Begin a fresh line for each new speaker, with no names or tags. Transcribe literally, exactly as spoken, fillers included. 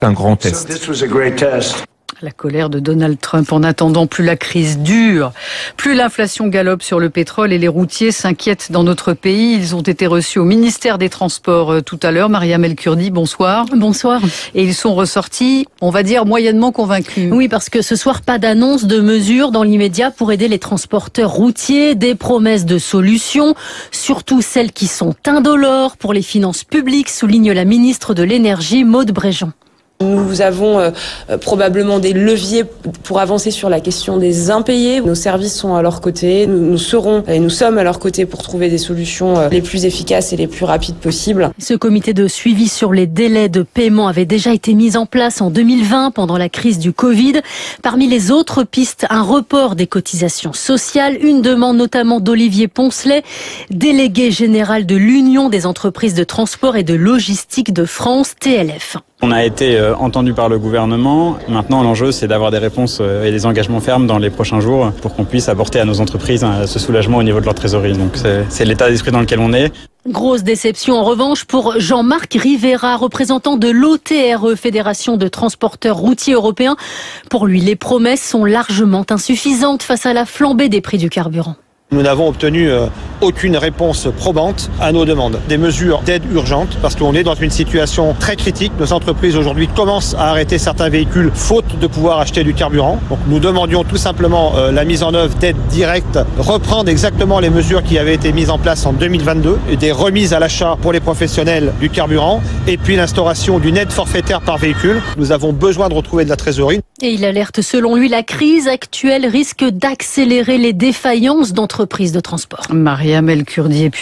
un grand test.
La colère de Donald Trump. En attendant, plus la crise dure, plus l'inflation galope sur le pétrole et les routiers s'inquiètent dans notre pays. Ils ont été reçus au ministère des Transports euh, tout à l'heure. Mariam El Kurdi, bonsoir.
Bonsoir.
Et ils sont ressortis, on va dire, moyennement convaincus.
Oui, parce que ce soir, pas d'annonce de mesures dans l'immédiat pour aider les transporteurs routiers, des promesses de solutions, surtout celles qui sont indolores pour les finances publiques, souligne la ministre de l'Énergie, Maud Bréjean.
Nous avons euh, probablement des leviers pour avancer sur la question des impayés. Nos services sont à leur côté. Nous, nous serons et nous sommes à leur côté pour trouver des solutions euh, les plus efficaces et les plus rapides possibles.
Ce comité de suivi sur les délais de paiement avait déjà été mis en place en deux mille vingt pendant la crise du Covid. Parmi les autres pistes, un report des cotisations sociales, une demande notamment d'Olivier Poncelet, délégué général de l'Union des entreprises de transport et de logistique de France, T L F.
On a été euh, entendu par le gouvernement. Maintenant, l'enjeu, c'est d'avoir des réponses euh, et des engagements fermes dans les prochains jours pour qu'on puisse apporter à nos entreprises hein, ce soulagement au niveau de leur trésorerie. Donc, c'est, c'est l'état d'esprit dans lequel on est.
Grosse déception en revanche pour Jean-Marc Rivera, représentant de l'O T R E, Fédération de transporteurs routiers européens. Pour lui, les promesses sont largement insuffisantes face à la flambée des prix du carburant.
Nous n'avons obtenu euh, aucune réponse probante à nos demandes. Des mesures d'aide urgente parce qu'on est dans une situation très critique. Nos entreprises aujourd'hui commencent à arrêter certains véhicules faute de pouvoir acheter du carburant. Donc nous demandions tout simplement euh, la mise en œuvre d'aides directes, reprendre exactement les mesures qui avaient été mises en place en deux mille vingt-deux, et des remises à l'achat pour les professionnels du carburant et puis l'instauration d'une aide forfaitaire par véhicule. Nous avons besoin de retrouver de la trésorerie.
Et il alerte selon lui la crise actuelle risque d'accélérer les défaillances d'entreprises de transport.
Mariam El Kurdi. Et puis